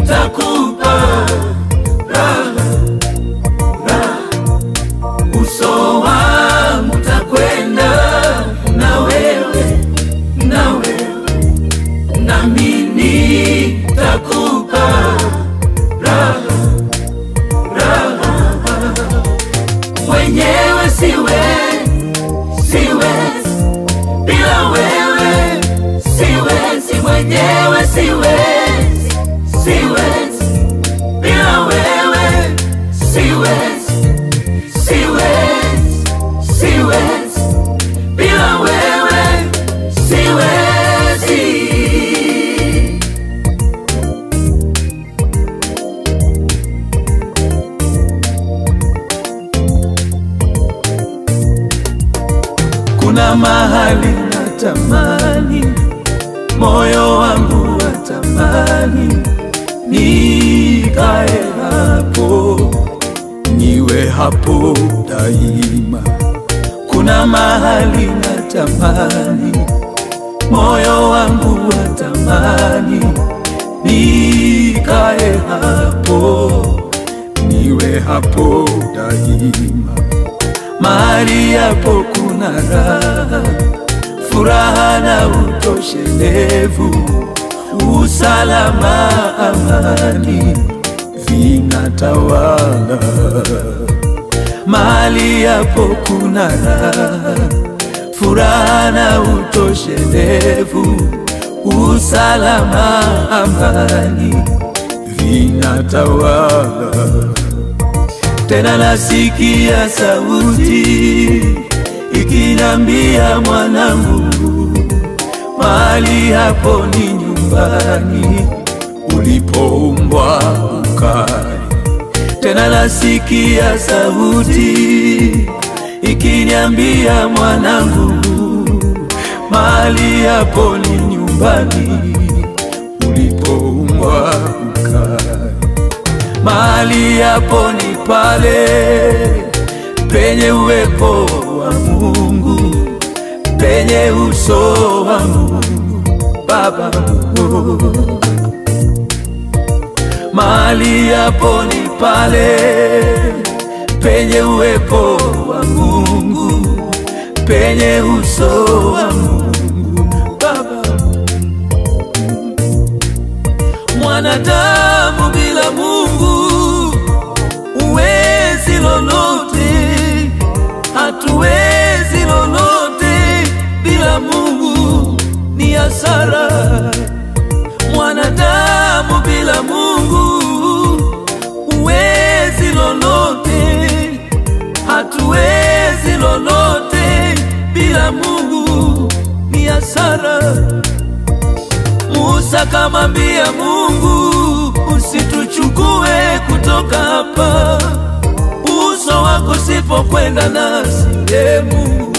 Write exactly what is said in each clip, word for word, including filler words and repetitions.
takupa raha, raha. Uso wangu takwenda na wewe, na wewe, nami takupa raha, raha. Mwenyewe siwezi, siwezi bila wewe, siwezi mwenyewe, siwezi, siwezi bila wewe, siwezi, siwezi, siwezi bila wewe, siwezi. Kuna mahali natamani, moyo wangu watamani, nikae hapo, niwe hapo daima. Kuna mahali natamani, moyo wangu watamani, nikae hapo, niwe hapo daima. Mahali hapo kuna raha, furaha na utoshelevu, usalama, amani vinatawala. Mahali hapo kuna raha, furaha na utoshelevu, usalama, amani vinatawala. Tena nasikia sauti ikinambia, mwanangu, mahali hapo ni nyumbani ulipoumbwa ukae. Tena nasikia sauti ikiniambia, mwanangu, mahali hapo ni nyumbani ulipoumbwa ukae. Mahali hapo ni pale penye uwepo wa Mungu, penye uso wa Mungu Baba. Mahali hapo ni pale penye uwepo wa Mungu, penye uso wa Mungu Baba. Mwanadamu bila Mungu uwezi lolote, hatuwezi lolote bila Mungu, ni hasara. Mwanadamu bila Mungu uwezi lolote, hatuwezi lolote bila Mungu, ni hasara. Musa kamwambia Mungu, usituchukue kutoka hapa, uso wako sipokwenda nasi, e Mungu.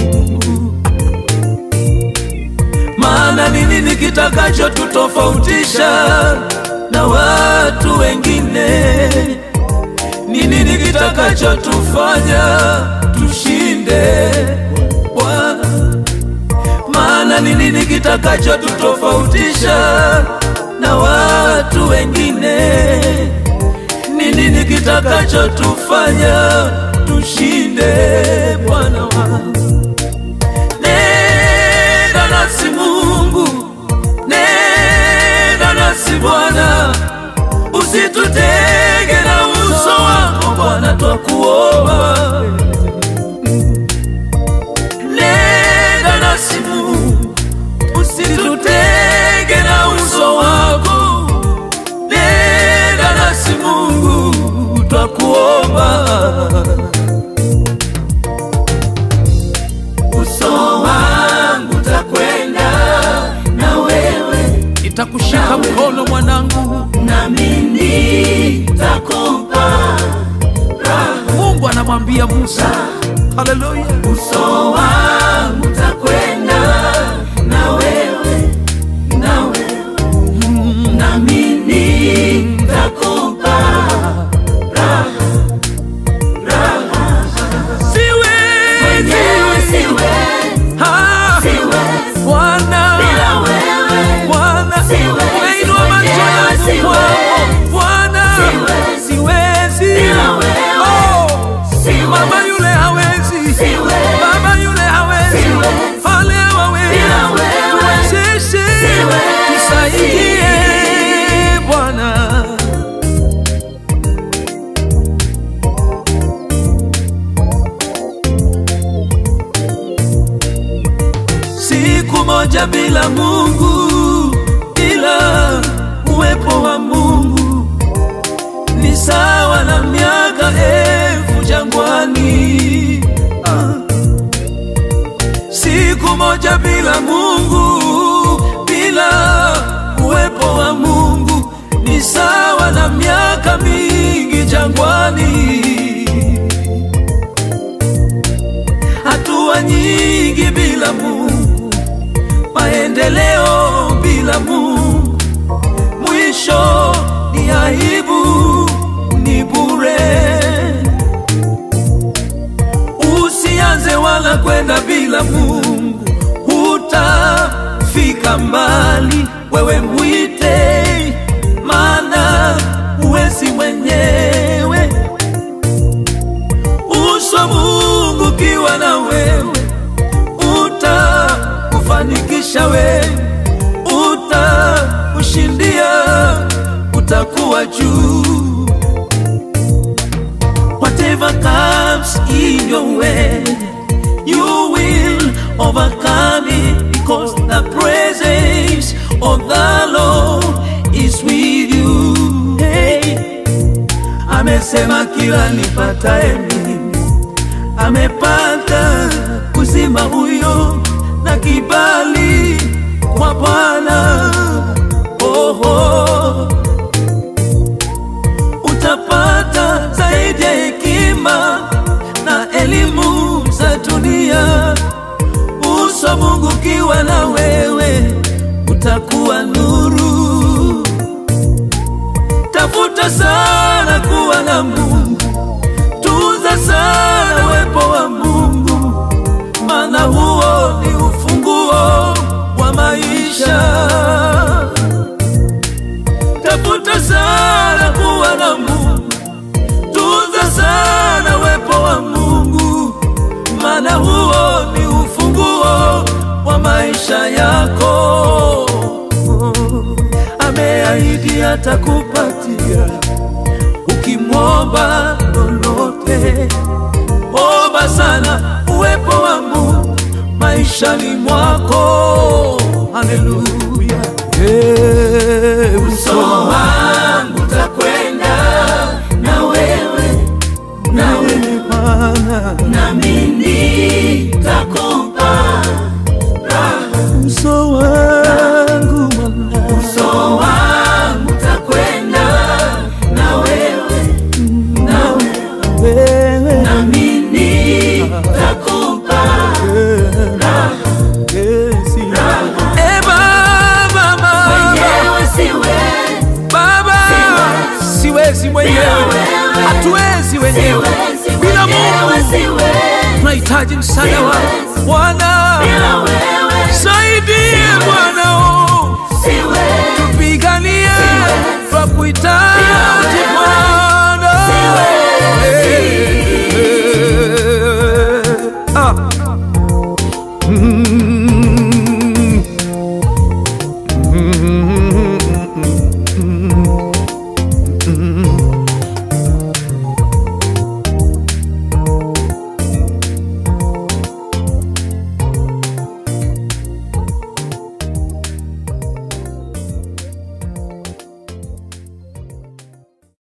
Maana ni nini kitakacho tutofautisha na watu wengine? Ni nini kitakacho tufanya tushinde Bwana? Maana ni nini kitakacho tutofautisha na watu wengine? Ni nini kitakacho tufanya tushinde Bwana wangu? Nenda nasi Mungu, nenda nasi Bwana, usitutege na uso wako Bwana, twakuomba. Nenda nasi Mungu, usitutege na uso wako. Nenda nasi Mungu, twakuomba. Uso wangu takwenda na wewe, nitakushika mkono mwanangu, nami takupa raha. Mungu anamwambia Musa, haleluya. Uso wangu takwenda na wewe, na wewe, nami takupa raha, raha. Siwezi mwenyewe, siwezi, ha, siwezi Bwana bila wewe, Bwana. Umeinua macho yangu kwako, moja bila Mungu, bila uwepo wa Mungu, ni sawa na miaka elfu jangwani. ah. Siku moja bila Mungu, bila uwepo wa Mungu, ni sawa na miaka mingi jangwani. Hatua nyingi bila Mungu, maendeleo bila Mungu, mwisho ni aibu, ni bure. Usianze wala kwenda bila Mungu, hutafika mbali. Wewe mwite, maana huwezi mwenyewe. Uso Mungu kiwa na wewe, utakufanikisha wewe, utakushindia, utakuwa juu. Whatever comes in your way, you will overcome it, because the presence of the Lord is with you. Hey, amesema kila nipataye mimi amepata uzima huyo na kibali kwa Bwana. Oh, oh. Utapata zaidi ya hekima na elimu za dunia. Uso Mungu kiwa na wewe, utakuwa nuru. Tafuta sana kuwa na Mungu, tunza sana uwepo wa Mungu, maana huo ni ufunguo wa maisha. Tafuta sana kuwa na Mungu, tunza sana uwepo wa Mungu, maana huo ni ufunguo wa maisha yako. Ameahidi atakupatia ukimwomba lolote. Omba sana uwepo wa Mungu maishani mwako. Haleluya. Hey, uso wangu utakwenda na wewe, na wewe Bwana, nami nitakupa raha. Uso wangu Bwana, uso wangu utakwenda na wewe, na wewe, nami nitakupa raha. Eh, Baba, mwenyewe siwezi, Baba, siwezi mwenyewe, hatuwezi wenyewe bila Mungu. Tunahitaji msaada wako Bwana, saidie Bwana, tupiganie, twakuhitaji.